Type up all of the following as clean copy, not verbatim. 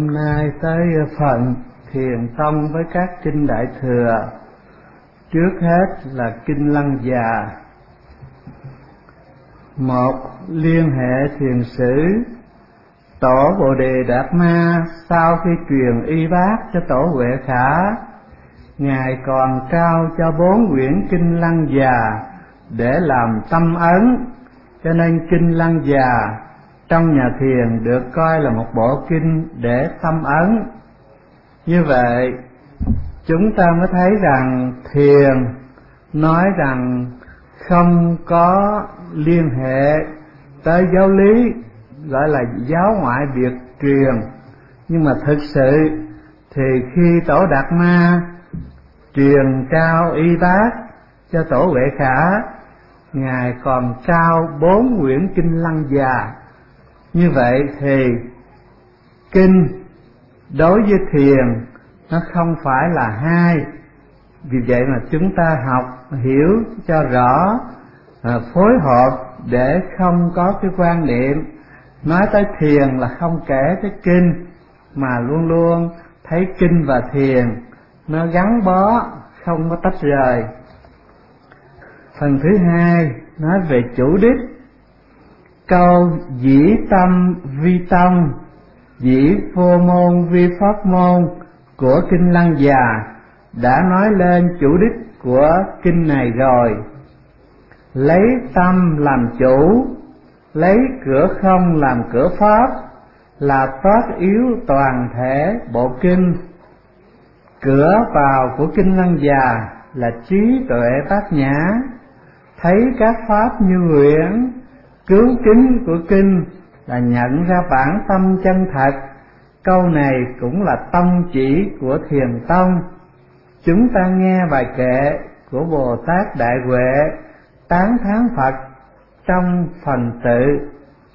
Hôm nay tới phần thiền tông với các kinh Đại Thừa. Trước hết là kinh Lăng Già. Một, liên hệ thiền sử. Tổ Bồ Đề Đạt Ma sau khi truyền y bát cho Tổ Huệ Khả, Ngài còn trao cho 4 quyển kinh Lăng Già để làm tâm ấn, cho nên kinh Lăng Già trong nhà thiền được coi là một bộ kinh để tâm ấn. Như vậy chúng ta mới thấy rằng thiền nói rằng không có liên hệ tới giáo lý, gọi là giáo ngoại biệt truyền. Nhưng mà thực sự thì khi Tổ Đạt Ma truyền trao y bát cho Tổ Huệ Khả, Ngài còn trao 4 quyển kinh Lăng Già. Như vậy thì kinh đối với thiền nó không phải là hai. Vì vậy mà chúng ta học hiểu cho rõ, phối hợp để không có cái quan niệm nói tới thiền là không kể tới kinh, mà luôn luôn thấy kinh và thiền nó gắn bó, không có tách rời. Phần thứ hai nói về chủ đích. Câu dĩ tâm vi tông, dĩ vô môn vi pháp môn của kinh Lăng Già đã nói lên chủ đích của kinh này rồi. Lấy tâm làm chủ, lấy cửa không làm cửa pháp là toát yếu toàn thể bộ kinh. Cửa vào của kinh Lăng Già là trí tuệ bát nhã, thấy các pháp như nguyện. Cứu kính của kinh là nhận ra bản tâm chân thật. Câu này cũng là tông chỉ của thiền tông. Chúng ta nghe bài kệ của Bồ Tát Đại Huệ tán thán Phật trong phần tự.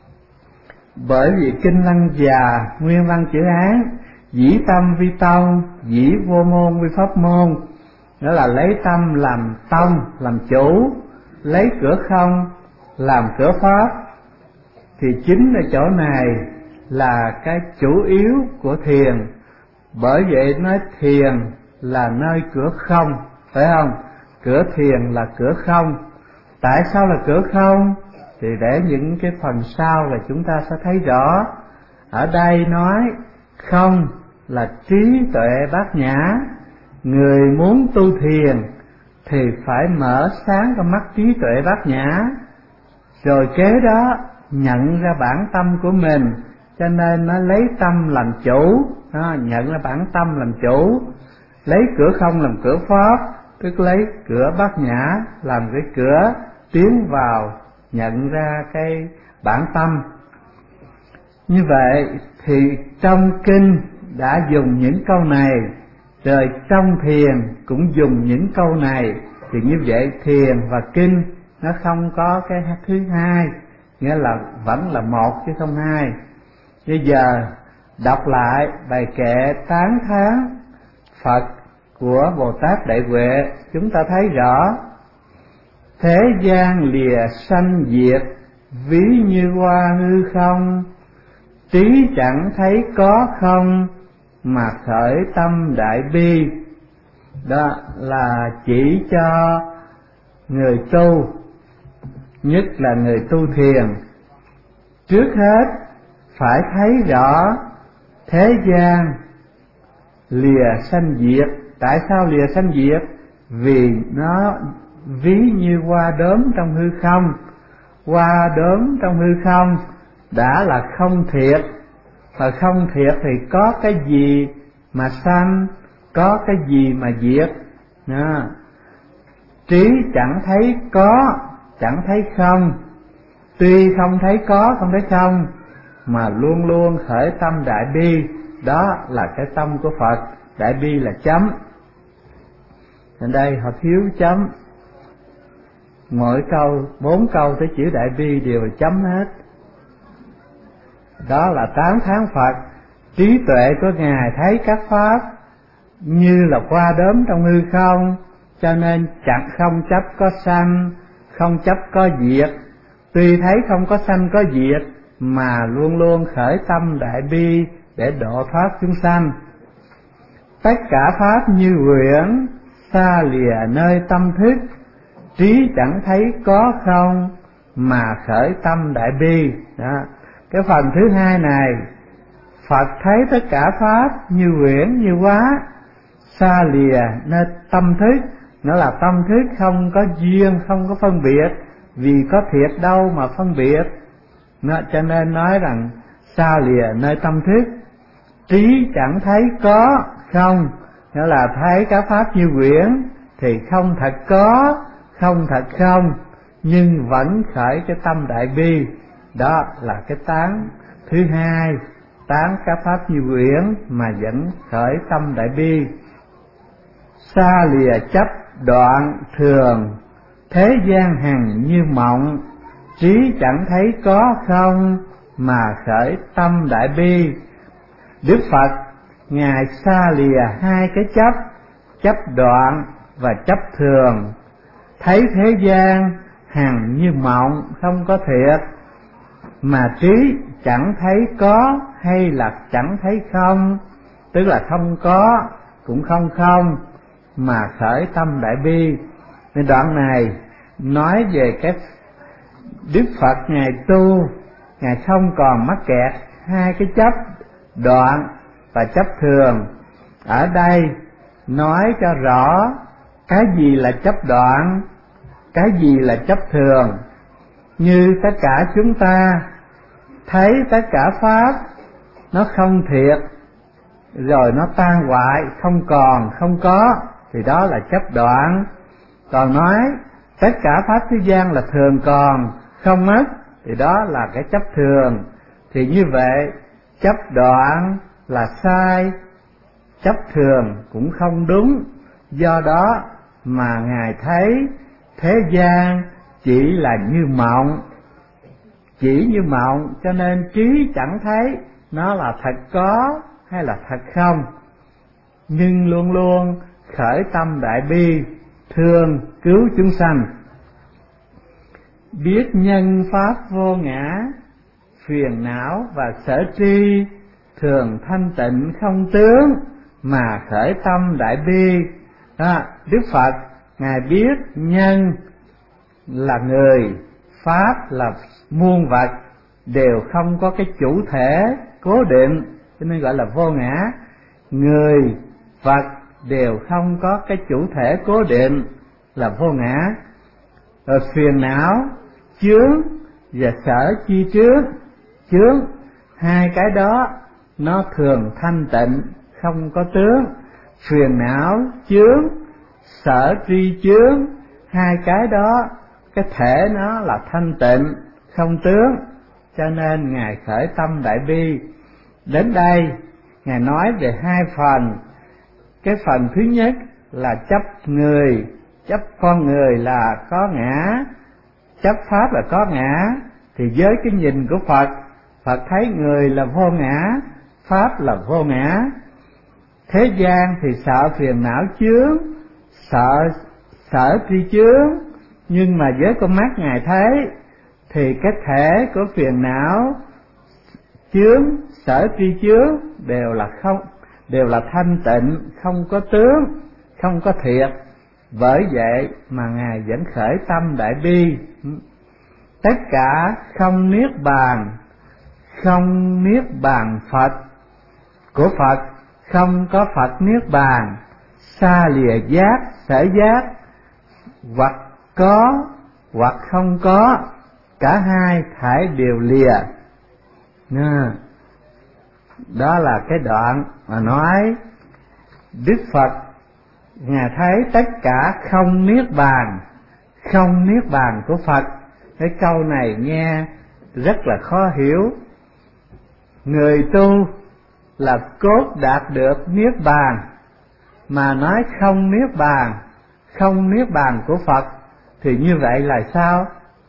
Bởi vì kinh Lăng Già nguyên văn chữ Hán dĩ tâm vi tông, dĩ vô môn vi pháp môn, đó là lấy tâm làm tông, làm chủ, lấy cửa không làm cửa pháp. Thì chính ở chỗ này là cái chủ yếu của thiền. Bởi vậy nói thiền là nơi cửa không, phải không? Cửa thiền là cửa không. Tại sao là cửa không? Thì để những cái phần sau là chúng ta sẽ thấy rõ. Ở đây nói không là trí tuệ bát nhã. Người muốn tu thiền thì phải mở sáng cái mắt trí tuệ bát nhã, rồi kế đó nhận ra bản tâm của mình. Cho nên nó lấy tâm làm chủ, nhận ra bản tâm làm chủ. Lấy cửa không làm cửa pháp, tức lấy cửa bát nhã làm cái cửa tiến vào nhận ra cái bản tâm. Như vậy thì trong kinh đã dùng những câu này, rồi trong thiền cũng dùng những câu này. Thì như vậy thiền và kinh nó không có cái thứ hai, nghĩa là vẫn là một chứ không hai. Bây giờ đọc lại bài kệ tán thán Phật của Bồ Tát Đại Huệ, chúng ta thấy rõ. Thế gian lìa sanh diệt, ví như hoa hư không. Trí chẳng thấy có không, mà khởi tâm đại bi. Đó là chỉ cho người tu, nhất là người tu thiền. Trước hết phải thấy rõ thế gian lìa sanh diệt. Tại sao lìa sanh diệt? Vì nó ví như hoa đốm trong hư không. Hoa đốm trong hư không đã là không thiệt, và không thiệt thì có cái gì mà sanh, có cái gì mà diệt. Trí chẳng thấy có, chẳng thấy không. Tuy không thấy có, không thấy không, mà luôn luôn khởi tâm đại bi. Đó là cái tâm của Phật. Đại bi là chấm. Ở đây họ thiếu chấm. Mỗi câu, 4 câu tới chữ đại bi đều là chấm hết. Đó là tán thán Phật. Trí tuệ của Ngài thấy các pháp như là hoa đốm trong hư không, cho nên chẳng không chấp có sanh, không chấp có diệt. Tuy thấy không có sanh có diệt, mà luôn luôn khởi tâm đại bi để độ thoát chúng sanh. Tất cả pháp như quyển, xa lìa nơi tâm thức, trí chẳng thấy có không mà khởi tâm đại bi. Đó. Cái phần thứ hai này, Phật thấy tất cả pháp như quyển như hóa, xa lìa nơi tâm thức. Nó là tâm thức không có duyên, không có phân biệt, vì có thiệt đâu mà phân biệt. Nó cho nên nói rằng xa lìa nơi tâm thức, trí chẳng thấy có không. Nó là thấy các pháp như quyển thì không thật có, không thật không, nhưng vẫn khởi cái tâm đại bi. Đó là cái tán thứ hai, tán các pháp như quyển mà vẫn khởi tâm đại bi. Xa lìa chấp đoạn thường, thế gian hằng như mộng, trí chẳng thấy có không mà khởi tâm đại bi. Đức Phật Ngài xa lìa hai cái chấp đoạn và chấp thường, thấy thế gian hằng như mộng không có thiệt, mà trí chẳng thấy có hay là chẳng thấy không, tức là không có cũng không không, mà khởi tâm đại bi. Nên đoạn này nói về cái Đức Phật Ngài tu, Ngài không còn mắc kẹt hai cái chấp đoạn và chấp thường. Ở đây nói cho rõ cái gì là chấp đoạn, cái gì là chấp thường. Như tất cả chúng ta thấy tất cả pháp nó không thiệt, rồi nó tan hoại, không còn, không có, thì đó là chấp đoạn. Còn nói tất cả pháp thế gian là thường còn, không mất, thì đó là cái chấp thường. Thì như vậy chấp đoạn là sai, chấp thường cũng không đúng. Do đó mà Ngài thấy thế gian chỉ là như mộng, chỉ như mộng, cho nên trí chẳng thấy nó là thật có hay là thật không, nhưng luôn luôn khởi tâm đại bi, thương cứu chúng sanh. Biết nhân pháp vô ngã, phiền não và sở tri, thường thanh tịnh không tướng, mà khởi tâm đại bi. Đó, Đức Phật Ngài biết nhân là người, pháp là muôn vật, đều không có cái chủ thể cố định, cho nên gọi là vô ngã. Người, vật đều không có cái chủ thể cố định, là vô ngã. Rồi phiền não, chướng và sở chi chướng, hai cái đó nó thường thanh tịnh không có tướng. Phiền não chướng, sở tri chướng, hai cái đó cái thể nó là thanh tịnh không tướng, cho nên Ngài khởi tâm đại bi. Đến đây Ngài nói về hai phần. Cái phần thứ nhất là chấp người, chấp con người là có ngã, chấp pháp là có ngã. Thì với cái nhìn của Phật, Phật thấy người là vô ngã, pháp là vô ngã. Thế gian thì sợ phiền não chướng, sợ tri chướng, nhưng mà với con mắt Ngài thấy thì cái thể của phiền não chướng, sở tri chướng đều là không, đều là thanh tịnh, không có tướng, không có thiệt. Bởi vậy mà Ngài vẫn khởi tâm đại bi. Tất cả không niết bàn, không niết bàn Phật của Phật, không có Phật niết bàn, xa lìa giác sở giác, hoặc có hoặc không có, cả hai thải đều lìa. Đó là cái đoạn mà nói Đức Phật Ngài thấy tất cả không niết bàn, không niết bàn của Phật. Cái câu này nghe rất là khó hiểu. Người tu là cốt đạt được niết bàn, mà nói không niết bàn, không niết bàn của Phật, thì như vậy là sao?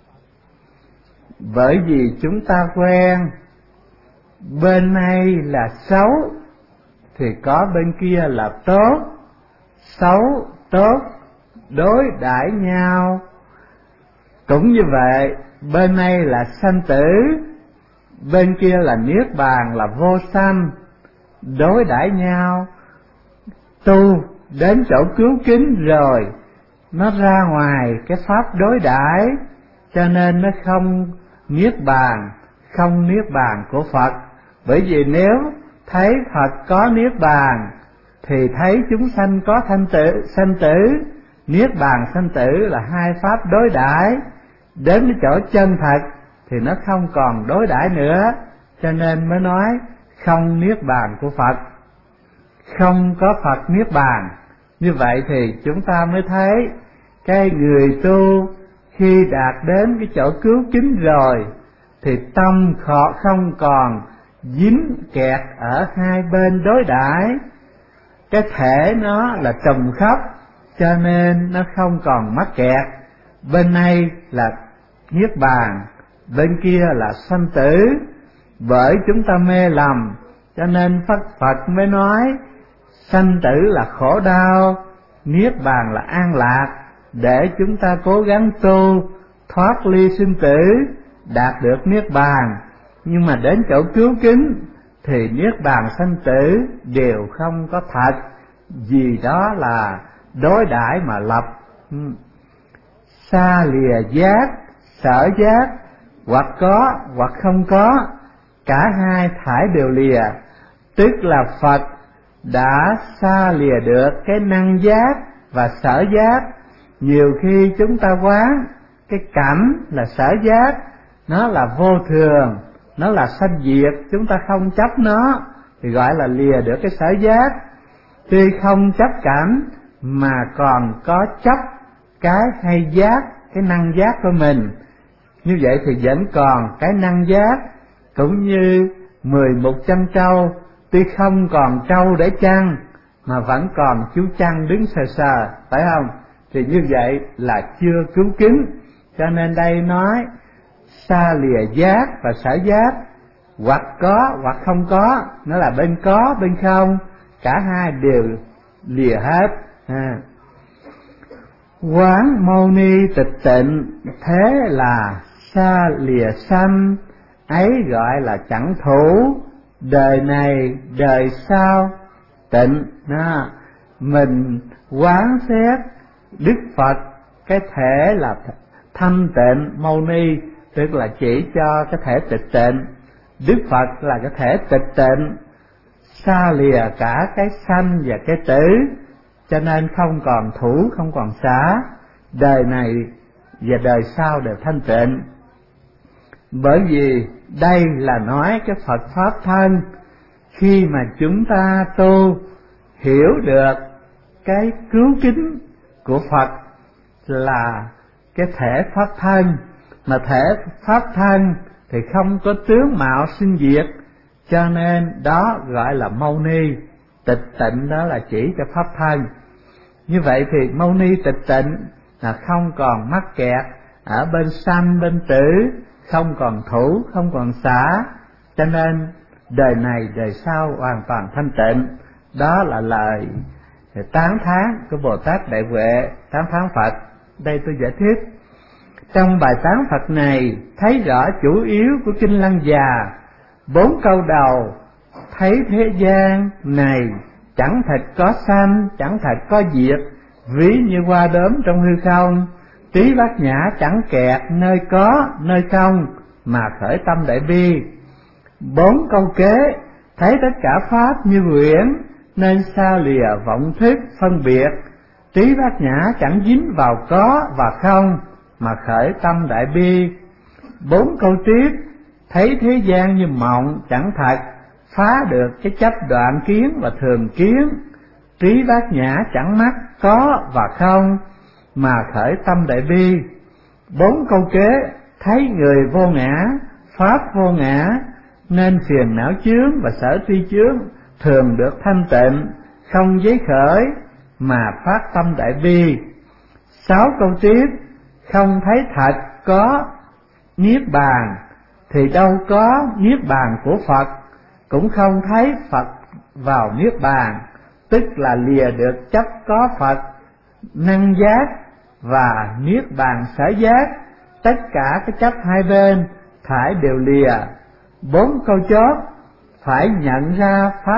Bởi vì chúng ta quen bên này là xấu thì có bên kia là tốt, xấu tốt đối đãi nhau. Cũng như vậy, bên này là sanh tử, bên kia là niết bàn là vô sanh, đối đãi nhau. Tu đến chỗ cứu kính rồi nó ra ngoài cái pháp đối đãi, cho nên nó không niết bàn, không niết bàn của Phật. Bởi vì nếu thấy Phật có niết bàn thì thấy chúng sanh có sanh tử. Niết bàn sanh tử là hai pháp đối đãi, đến cái chỗ chân thật thì nó không còn đối đãi nữa, cho nên mới nói không niết bàn của Phật, không có Phật niết bàn. Như vậy thì chúng ta mới thấy cái người tu khi đạt đến cái chỗ cứu kính rồi thì tâm không còn dính kẹt ở hai bên đối đãi. Cái thể nó là trùng khắp, cho nên nó không còn mắc kẹt. Bên này là niết bàn, bên kia là sanh tử. Bởi chúng ta mê lầm, cho nên Phật mới nói sanh tử là khổ đau, niết bàn là an lạc, để chúng ta cố gắng tu thoát ly sinh tử, đạt được niết bàn. Nhưng mà đến chỗ cứu kính thì niết bàn sanh tử đều không có thật, vì đó là đối đãi mà lập. Xa lìa giác, sở giác, hoặc có hoặc không có, cả hai thải đều lìa. Tức là Phật đã xa lìa được cái năng giác và sở giác. Nhiều khi chúng ta quán cái cảnh là sở giác, nó là vô thường, nó là sanh diệt, chúng ta không chấp nó thì gọi là lìa được cái sở giác. Tuy không chấp cảnh mà còn có chấp cái hay giác, cái năng giác của mình. Như vậy thì vẫn còn cái năng giác. Cũng như 11 chăn trâu, tuy không còn trâu để chăn mà vẫn còn chú chăn đứng sờ sờ, phải không? Thì như vậy là chưa cứu kính. Cho nên đây nói xa lìa giác và sở giác, hoặc có hoặc không có, nó là bên có bên không, cả hai đều lìa hết. Quán Mâu Ni tịch tịnh, thế là xa lìa sanh, ấy gọi là chẳng thủ. Đời này đời sau tịnh. Mình quán xét Đức Phật cái thể là thanh tịnh, Mâu Ni tức là chỉ cho cái thể tịch tịnh. Đức Phật là cái thể tịch tịnh, xa lìa cả cái sanh và cái tử, cho nên không còn thủ, không còn xả. Đời này và đời sau đều thanh tịnh. Bởi vì đây là nói cái Phật Pháp thân. Khi mà chúng ta tu hiểu được cái cứu kính của Phật là cái thể Pháp thân, mà thể Pháp thân thì không có tướng mạo sinh diệt, cho nên đó gọi là Mâu Ni. Tịch tịnh đó là chỉ cho Pháp thân. Như vậy thì Mâu Ni tịch tịnh là không còn mắc kẹt ở bên sanh bên tử, không còn thủ, không còn xả, cho nên đời này đời sau hoàn toàn thanh tịnh. Đó là lời tán thán của Bồ Tát Đại Huệ tán thán Phật. Đây tôi giải thích. Trong bài tán Phật này thấy rõ chủ yếu của Kinh Lăng Già. 4 câu đầu thấy thế gian này chẳng thật có sanh, chẳng thật có diệt, ví như hoa đốm trong hư không. Trí bát nhã chẳng kẹt nơi có nơi không, mà khởi tâm đại bi. 4 câu kế thấy tất cả pháp như huyễn, nên xa lìa vọng thức phân biệt. Trí bát nhã chẳng dính vào có và không, mà khởi tâm đại bi. 4 câu tiếp thấy thế gian như mộng chẳng thật, phá được cái chấp đoạn kiến và thường kiến. Trí bát nhã chẳng mắc có và không, mà khởi tâm đại bi. 4 câu kế thấy người vô ngã, pháp vô ngã, nên phiền não chướng và sở tri chướng thường được thanh tịnh, không giấy khởi, mà phát tâm đại bi. 6 câu tiếp không thấy thật có niết bàn, thì đâu có niết bàn của Phật, cũng không thấy Phật vào niết bàn, tức là lìa được chấp có Phật, năng giác và niết bàn sở giác. Tất cả cái chấp hai bên thải đều lìa. 4 câu chót phải nhận ra pháp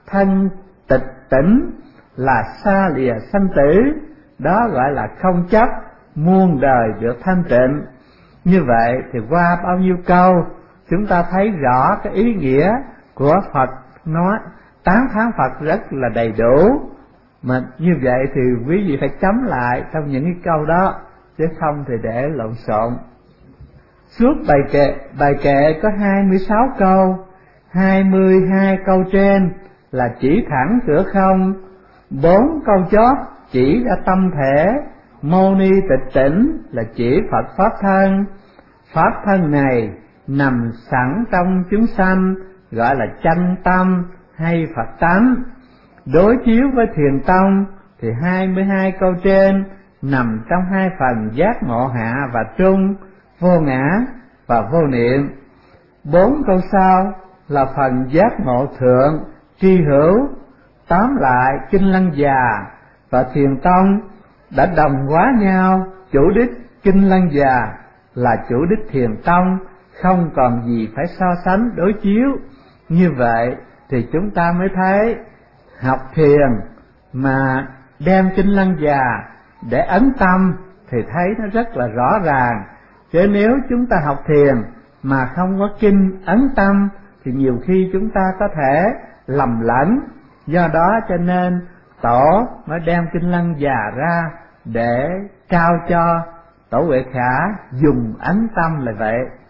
thân tịch tỉnh, là xa lìa sanh tử, đó gọi là không chấp, muôn đời được thanh tịnh. Như vậy thì qua bao nhiêu câu chúng ta thấy rõ cái ý nghĩa của Phật nói, tán thán Phật rất là đầy đủ. Mà như vậy thì quý vị phải chấm lại trong những cái câu đó, chứ không thì để lộn xộn. Suốt bài kệ có 26 câu, 22 câu trên là chỉ thẳng cửa không, 4 câu chót chỉ ra tâm thể, mâu ni tịch tỉnh là chỉ Phật Pháp thân. Pháp thân này nằm sẵn trong chúng sanh, gọi là chân tâm hay Phật tánh. Đối chiếu với Thiền tông thì 22 câu trên nằm trong hai phần giác ngộ hạ và trung, vô ngã và vô niệm. 4 câu sau là phần giác ngộ thượng, tri hữu. Tóm lại, Kinh Lăng Già và Thiền tông đã đồng hóa nhau, chủ đích Kinh Lăng Già là chủ đích Thiền tông, không còn gì phải so sánh đối chiếu. Như vậy thì chúng ta mới thấy học thiền mà đem Kinh Lăng Già để ấn tâm thì thấy nó rất là rõ ràng. Chứ nếu chúng ta học thiền mà không có kinh ấn tâm thì nhiều khi chúng ta có thể lầm lẫn. Do đó cho nên Tổ mới đem Kinh Lăng Già ra để trao cho Tổ Huệ Khả dùng ấn tâm là vậy.